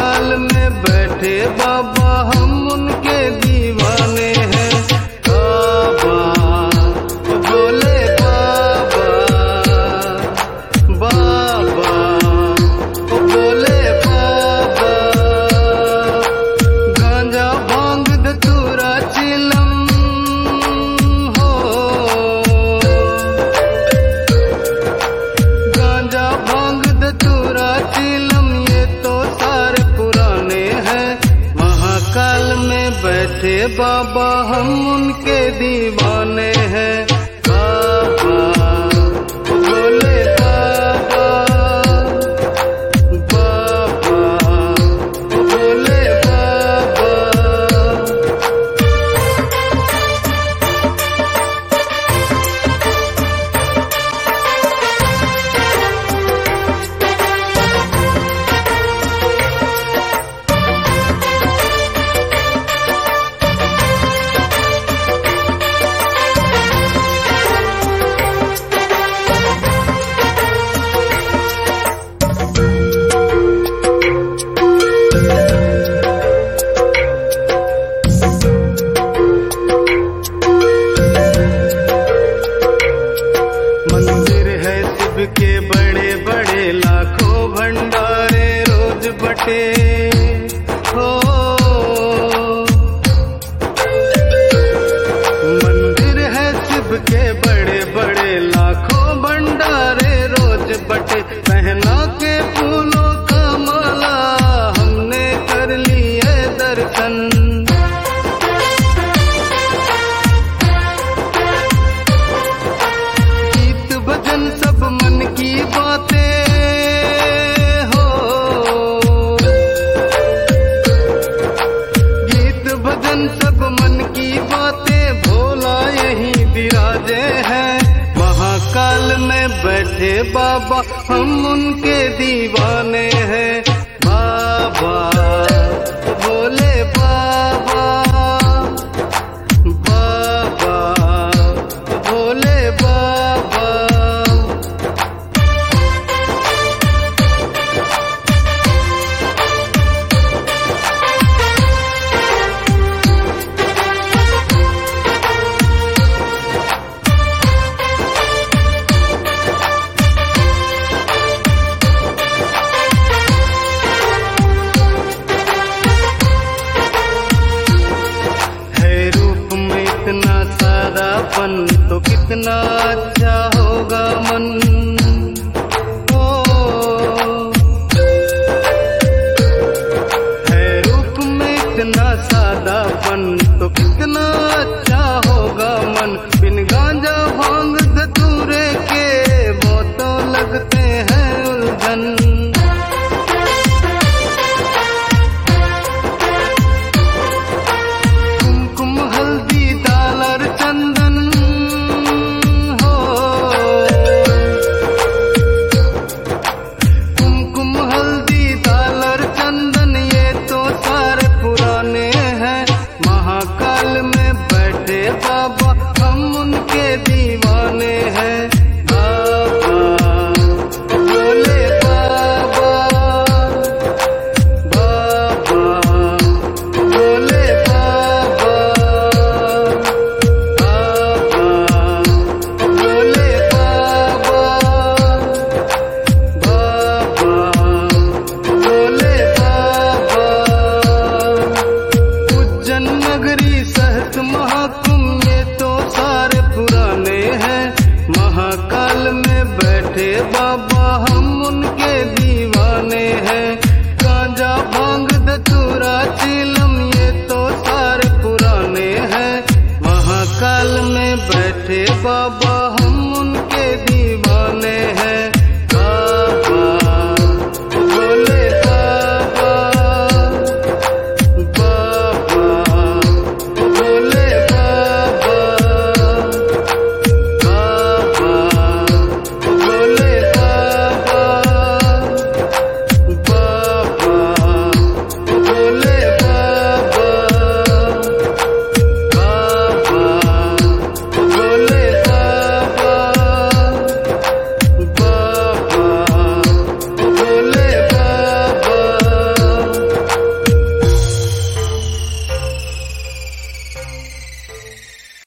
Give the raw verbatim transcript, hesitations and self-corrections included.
महाकाल में बैठे बाबा हम उनके दीवाने हैं। बाबा भोले बाबा, बाबा भोले बाबा। गांजा भांग धतूरा चिलम हो, गांजा भांग धतूरा चिलम ये तो सारे पुराने हैं। महाकाल में बैठे बाबा हम उनके दीवाने हैं। बाबा भोले बाबा, बाबा भोले बाबा। मंदिर है शिव के बड़े बड़े लाखों भंडारे रोज बटे हो। मंदिर है शिव के बड़े बड़े लाखों भंडारे रोज बटे। पहना के फूलों का माला हमने कर लिए दर्शन। भजन सब मन की बातें हो, गीत भजन सब मन की बातें। भोला यहीं विराजे हैं। महाकाल में बैठे बाबा हम उनके दीवाने हैं। बाबा